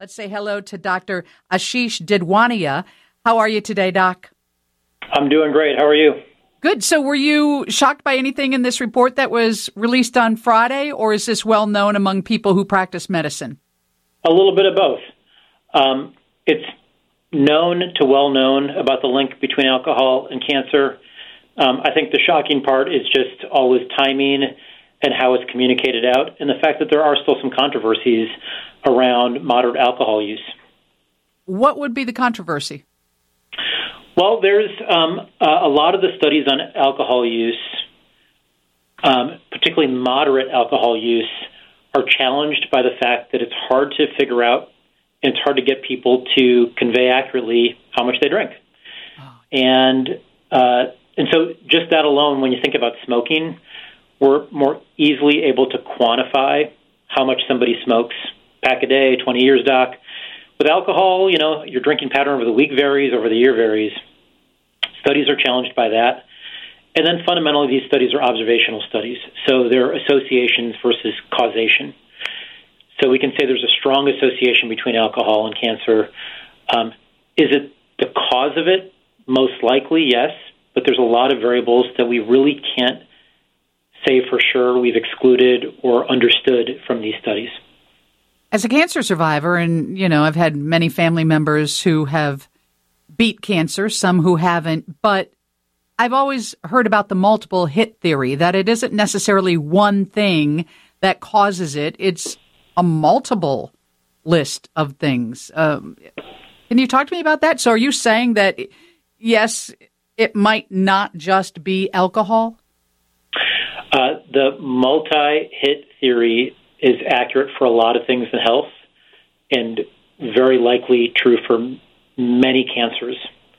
Let's say hello to Dr. Ashish Didwania. How are you today, Doc? I'm doing great. How are you? Good. So were you shocked by anything in this report that was released on Friday, or is this well known among people who practice medicine? A little bit of both. It's known to well known about the link between alcohol and cancer. I think the shocking part is just always timing and how it's communicated out, and the fact that there are still some controversies around moderate alcohol use. What would be the controversy? Well, there's a lot of the studies on alcohol use, particularly moderate alcohol use, are challenged by the fact that it's hard to figure out and it's hard to get people to convey accurately how much they drink. Oh. And so just that alone, when you think about smoking, we're more easily able to quantify how much somebody smokes. Pack a day, 20 years, Doc. With alcohol, your drinking pattern over the week varies, over the year varies. Studies are challenged by that. And then fundamentally, these studies are observational studies. So they're associations versus causation. So we can say there's a strong association between alcohol and cancer. Is it the cause of it? Most likely, yes. But there's a lot of variables that we really can't say for sure we've excluded or understood from these studies. As a cancer survivor, and, I've had many family members who have beat cancer, some who haven't, but I've always heard about the multiple hit theory, that it isn't necessarily one thing that causes it. It's a multiple list of things. Can you talk to me about that? So are you saying that, yes, it might not just be alcohol? The multi-hit theory is accurate for a lot of things in health and very likely true for many cancers.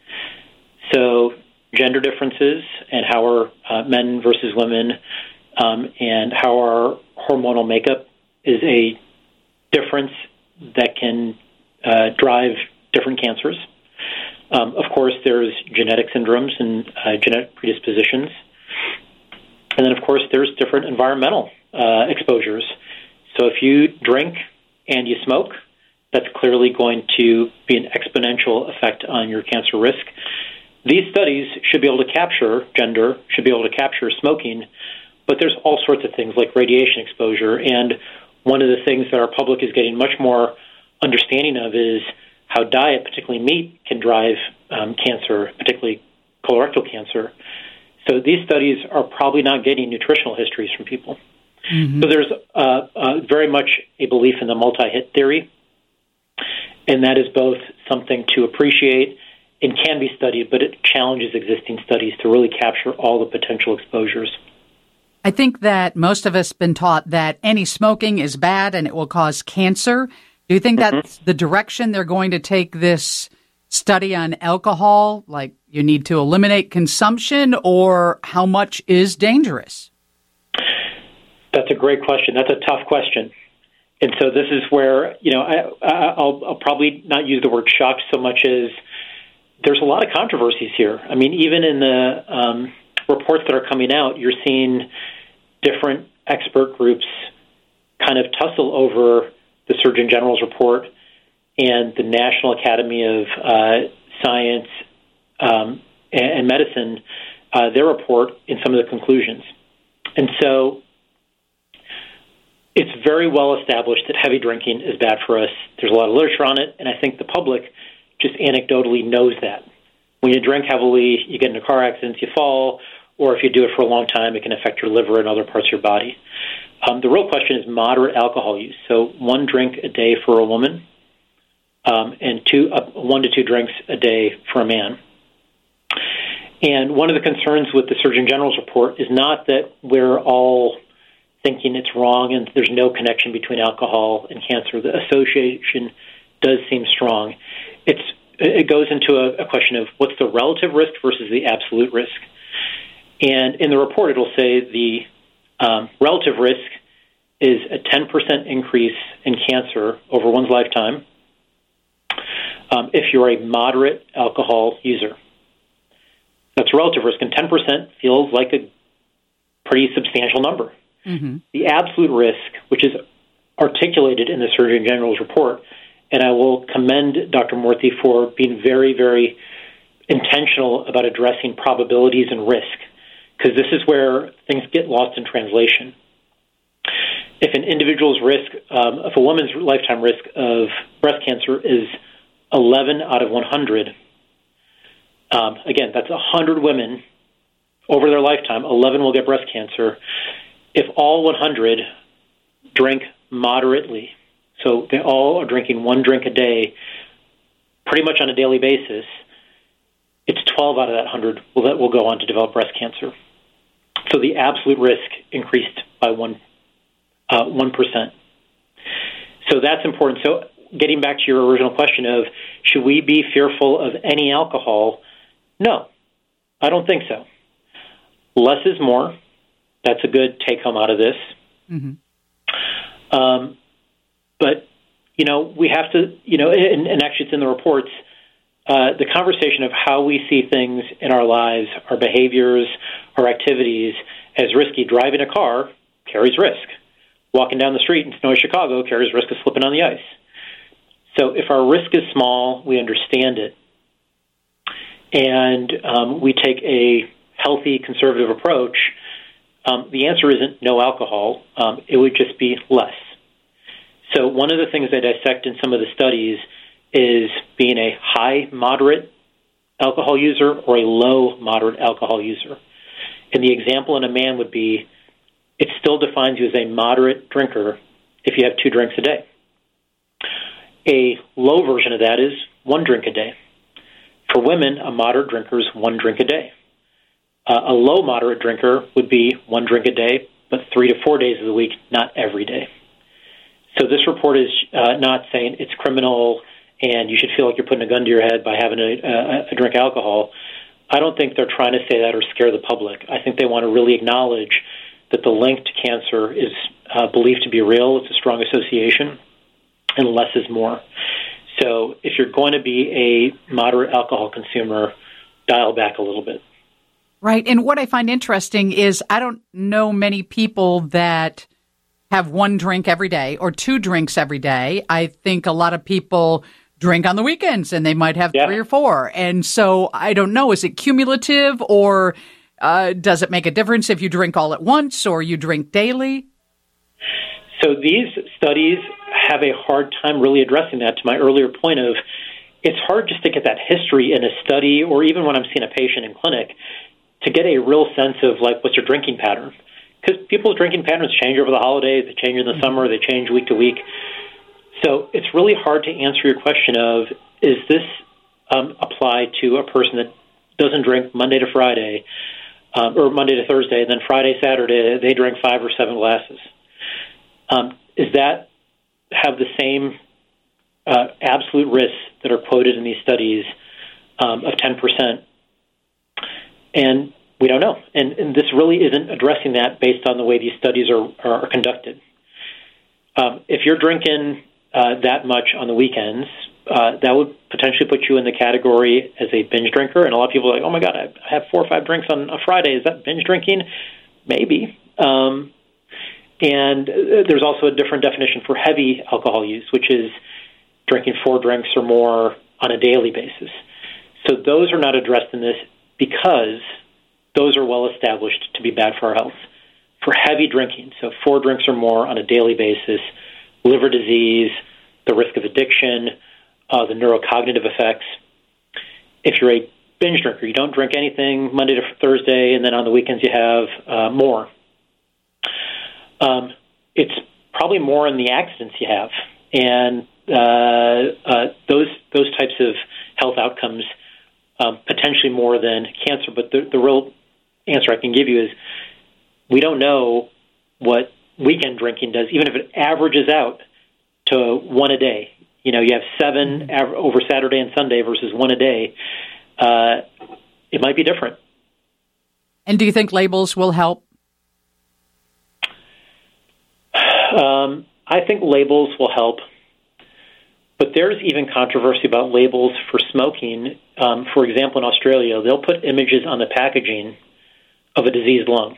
So gender differences and how our men versus women and how our hormonal makeup is a difference that can drive different cancers. Of course, there's genetic syndromes and genetic predispositions. And then, of course, there's different environmental exposures. So if you drink and you smoke, that's clearly going to be an exponential effect on your cancer risk. These studies should be able to capture gender, should be able to capture smoking, but there's all sorts of things like radiation exposure. And one of the things that our public is getting much more understanding of is how diet, particularly meat, can drive cancer, particularly colorectal cancer. So these studies are probably not getting nutritional histories from people. Mm-hmm. So there's very much a belief in the multi-hit theory, and that is both something to appreciate and can be studied, but it challenges existing studies to really capture all the potential exposures. I think that most of us have been taught that any smoking is bad and it will cause cancer. Do you think that's the direction they're going to take this study on alcohol? Like you need to eliminate consumption, or how much is dangerous? That's a great question. That's a tough question. And so this is where, I'll probably not use the word shocked so much as there's a lot of controversies here. I mean, even in the reports that are coming out, you're seeing different expert groups kind of tussle over the Surgeon General's report and the National Academy of Science and Medicine, their report in some of the conclusions. And so it's very well established that heavy drinking is bad for us. There's a lot of literature on it, and I think the public just anecdotally knows that. When you drink heavily, you get into car accidents, you fall, or if you do it for a long time, it can affect your liver and other parts of your body. The real question is moderate alcohol use. So 1 drink a day for a woman, and 1 to 2 drinks a day for a man. And one of the concerns with the Surgeon General's report is not that we're all thinking it's wrong and there's no connection between alcohol and cancer. The association does seem strong. It goes into a question of what's the relative risk versus the absolute risk. And in the report, it'll say the relative risk is a 10% increase in cancer over one's lifetime if you're a moderate alcohol user. That's relative risk, and 10% feels like a pretty substantial number. Mm-hmm. The absolute risk, which is articulated in the Surgeon General's report, And I will commend Dr. Murthy for being very, very intentional about addressing probabilities and risk, because this is where things get lost in translation. If an individual's risk, if a woman's lifetime risk of breast cancer is 11 out of 100, again, that's 100 women over their lifetime, 11 will get breast cancer. If all 100 drink moderately, so they all are drinking 1 drink a day, pretty much on a daily basis, it's 12 out of that 100 that will go on to develop breast cancer. So the absolute risk increased by 1%. So that's important. So getting back to your original question of, should we be fearful of any alcohol? No, I don't think so. Less is more. That's a good take-home out of this. Mm-hmm. But, we have to, and actually it's in the reports, the conversation of how we see things in our lives, our behaviors, our activities as risky. Driving a car carries risk. Walking down the street in snowy Chicago carries risk of slipping on the ice. So if our risk is small, we understand it, and we take a healthy, conservative approach, the answer isn't no alcohol. It would just be less. So one of the things I dissect in some of the studies is being a high, moderate alcohol user or a low, moderate alcohol user. And the example in a man would be, it still defines you as a moderate drinker if you have 2 drinks a day. A low version of that is 1 drink a day. For women, a moderate drinker is 1 drink a day. A low moderate drinker would be 1 drink a day, but 3 to 4 days of the week, not every day. So this report is not saying it's criminal and you should feel like you're putting a gun to your head by having a drink of alcohol. I don't think they're trying to say that or scare the public. I think they want to really acknowledge that the link to cancer is believed to be real. It's a strong association, and less is more. So if you're going to be a moderate alcohol consumer, dial back a little bit. Right. And what I find interesting is I don't know many people that have 1 drink every day or 2 drinks every day. I think a lot of people drink on the weekends and they might have 3 or 4. And so I don't know, is it cumulative or does it make a difference if you drink all at once or you drink daily? So these studies have a hard time really addressing that, to my earlier point of, it's hard just to get that history in a study or even when I'm seeing a patient in clinic to get a real sense of, like, what's your drinking pattern. Because people's drinking patterns change over the holidays, they change in the summer, they change week to week. So it's really hard to answer your question of, is this apply to a person that doesn't drink Monday to Friday or Monday to Thursday, and then Friday, Saturday, they drink 5 or 7 glasses? Is that have the same absolute risks that are quoted in these studies of 10%? And we don't know. And this really isn't addressing that based on the way these studies are conducted. If you're drinking that much on the weekends, that would potentially put you in the category as a binge drinker. And a lot of people are like, oh, my God, I have 4 or 5 drinks on a Friday. Is that binge drinking? Maybe. And there's also a different definition for heavy alcohol use, which is drinking 4 drinks or more on a daily basis. So those are not addressed in this because those are well established to be bad for our health. For heavy drinking, so 4 drinks or more on a daily basis, liver disease, the risk of addiction, the neurocognitive effects. If you're a binge drinker, you don't drink anything Monday to Thursday, and then on the weekends you have more. It's probably more in the accidents you have, and those types of health outcomes potentially more than cancer. But the real answer I can give you is we don't know what weekend drinking does, even if it averages out to 1 a day. You know, you have 7 over Saturday and Sunday versus 1 a day. It might be different. And do you think labels will help? I think labels will help. But there's even controversy about labels for smoking. For example, in Australia, they'll put images on the packaging of a diseased lung.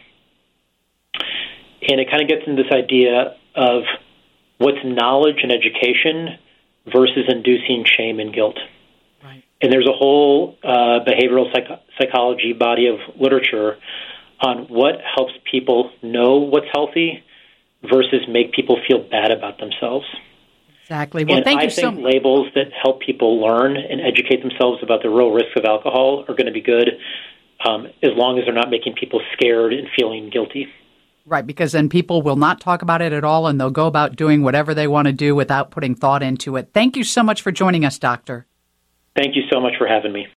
And it kind of gets into this idea of what's knowledge and education versus inducing shame and guilt. Right. And there's a whole behavioral psychology body of literature on what helps people know what's healthy versus make people feel bad about themselves. Exactly. Well, and thank you I think labels that help people learn and educate themselves about the real risks of alcohol are going to be good, as long as they're not making people scared and feeling guilty. Right, because then people will not talk about it at all, and they'll go about doing whatever they want to do without putting thought into it. Thank you so much for joining us, Doctor. Thank you so much for having me.